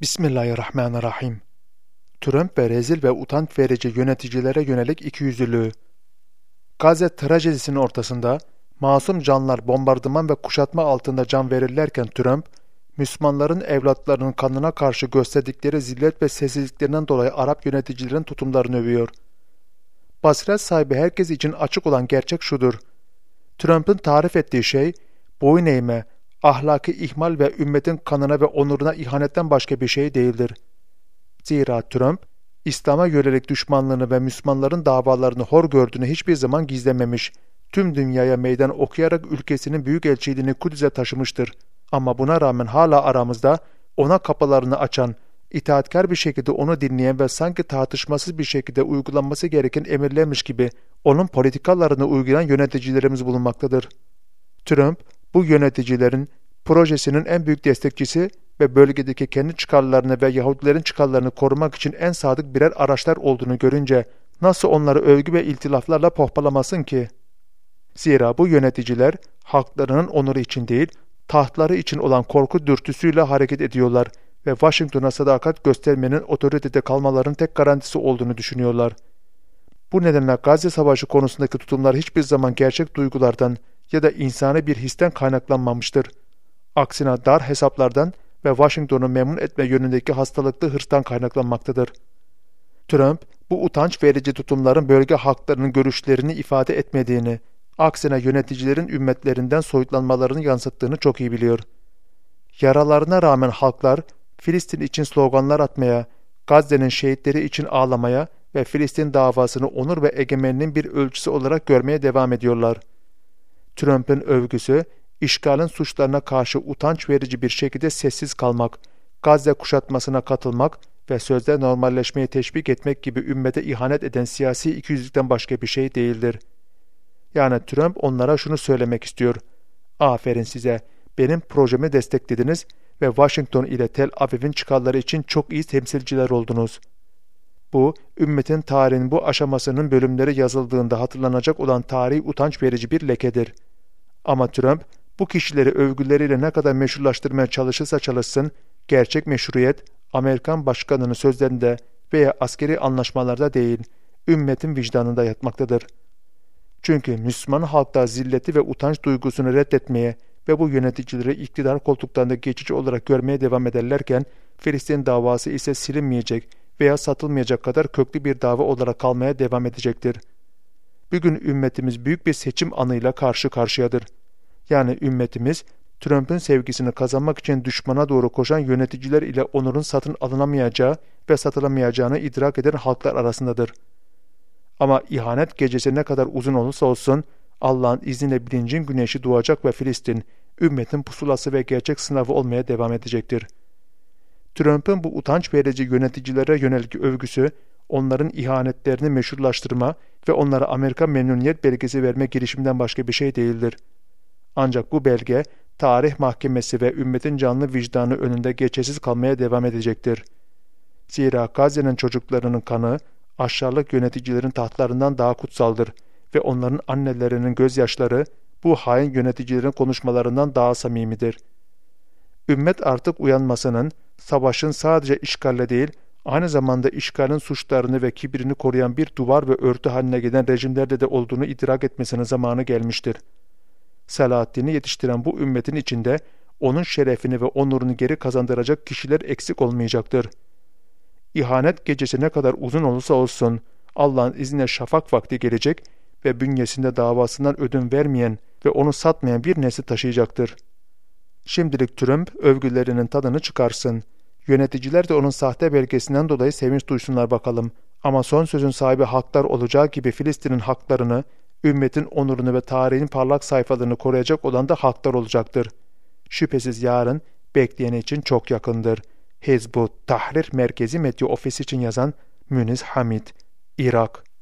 Bismillahirrahmanirrahim. Trump ve rezil ve utanç verici yöneticilere yönelik ikiyüzlülüğü. Gazze trajedisinin ortasında masum canlar bombardıman ve kuşatma altında can verirlerken Trump, Müslümanların evlatlarının kanına karşı gösterdikleri zillet ve sessizliklerinden dolayı Arap yöneticilerin tutumlarını övüyor. Basiret sahibi herkes için açık olan gerçek şudur: Trump'ın tarif ettiği şey, boyun eğme, ahlaki ihmal ve ümmetin kanına ve onuruna ihanetten başka bir şey değildir. Zira Trump, İslam'a yönelik düşmanlığını ve Müslümanların davalarını hor gördüğünü hiçbir zaman gizlememiş, tüm dünyaya meydan okuyarak ülkesinin büyükelçiliğini Kudüs'e taşımıştır. Ama buna rağmen hala aramızda ona kapılarını açan, itaatkar bir şekilde onu dinleyen ve sanki tartışmasız bir şekilde uygulanması gereken emirlermiş gibi onun politikalarını uygulayan yöneticilerimiz bulunmaktadır. Trump, bu yöneticilerin projesinin en büyük destekçisi ve bölgedeki kendi çıkarlarını ve Yahudilerin çıkarlarını korumak için en sadık birer araçlar olduğunu görünce nasıl onları övgü ve iltilaflarla pohpalamasın ki? Zira bu yöneticiler halklarının onuru için değil, tahtları için olan korku dürtüsüyle hareket ediyorlar ve Washington'a sadakat göstermenin otoritede kalmalarının tek garantisi olduğunu düşünüyorlar. Bu nedenle Gazze Savaşı konusundaki tutumlar hiçbir zaman gerçek duygulardan ya da insani bir histen kaynaklanmamıştır. Aksine dar hesaplardan ve Washington'u memnun etme yönündeki hastalıklı hırstan kaynaklanmaktadır. Trump, bu utanç verici tutumların bölge halklarının görüşlerini ifade etmediğini, aksine yöneticilerin ümmetlerinden soyutlanmalarını yansıttığını çok iyi biliyor. Yaralarına rağmen halklar, Filistin için sloganlar atmaya, Gazze'nin şehitleri için ağlamaya ve Filistin davasını onur ve egemenliğin bir ölçüsü olarak görmeye devam ediyorlar. Trump'ın övgüsü, işgalin suçlarına karşı utanç verici bir şekilde sessiz kalmak, Gazze kuşatmasına katılmak ve sözde normalleşmeyi teşvik etmek gibi ümmete ihanet eden siyasi ikiyüzlükten başka bir şey değildir. Yani Trump onlara şunu söylemek istiyor: aferin size, benim projemi desteklediniz ve Washington ile Tel Aviv'in çıkarları için çok iyi temsilciler oldunuz. Bu, ümmetin tarihinin bu aşamasının bölümleri yazıldığında hatırlanacak olan tarihi utanç verici bir lekedir. Ama Trump, bu kişileri övgüleriyle ne kadar meşrulaştırmaya çalışırsa çalışsın, gerçek meşruiyet, Amerikan başkanının sözlerinde veya askeri anlaşmalarda değil, ümmetin vicdanında yatmaktadır. Çünkü Müslüman halkta zilleti ve utanç duygusunu reddetmeye ve bu yöneticileri iktidar koltuklarında geçici olarak görmeye devam ederlerken, Filistin davası ise silinmeyecek veya satılmayacak kadar köklü bir dava olarak kalmaya devam edecektir. Bugün ümmetimiz büyük bir seçim anıyla karşı karşıyadır. Yani ümmetimiz, Trump'ın sevgisini kazanmak için düşmana doğru koşan yöneticiler ile onurun satın alınamayacağı ve satılamayacağını idrak eden halklar arasındadır. Ama ihanet gecesi ne kadar uzun olursa olsun, Allah'ın izniyle bilincin güneşi doğacak ve Filistin, ümmetin pusulası ve gerçek sınavı olmaya devam edecektir. Trump'ın bu utanç verici yöneticilere yönelik övgüsü, onların ihanetlerini meşrulaştırma ve onlara Amerika memnuniyet belgesi verme girişiminden başka bir şey değildir. Ancak bu belge, tarih mahkemesi ve ümmetin canlı vicdanı önünde geçersiz kalmaya devam edecektir. Zira Gazze'nin çocuklarının kanı, aşağılık yöneticilerin tahtlarından daha kutsaldır ve onların annelerinin gözyaşları, bu hain yöneticilerin konuşmalarından daha samimidir. Ümmet artık uyanmasının, savaşın sadece işgalle değil, aynı zamanda işgalin suçlarını ve kibrini koruyan bir duvar ve örtü haline gelen rejimlerde de olduğunu idrak etmesinin zamanı gelmiştir. Selahaddin'i yetiştiren bu ümmetin içinde onun şerefini ve onurunu geri kazandıracak kişiler eksik olmayacaktır. İhanet gecesi ne kadar uzun olursa olsun, Allah'ın izniyle şafak vakti gelecek ve bünyesinde davasından ödün vermeyen ve onu satmayan bir nesil taşıyacaktır. Şimdilik Trump övgülerinin tadını çıkarsın. Yöneticiler de onun sahte belgesinden dolayı sevinç duysunlar bakalım. Ama son sözün sahibi halklar olacağı gibi Filistin'in haklarını, ümmetin onurunu ve tarihin parlak sayfalarını koruyacak olan da halklar olacaktır. Şüphesiz yarın bekleyeni için çok yakındır. Hizbut Tahrir Merkezi Medya Ofisi için yazan Müniz Hamid, Irak.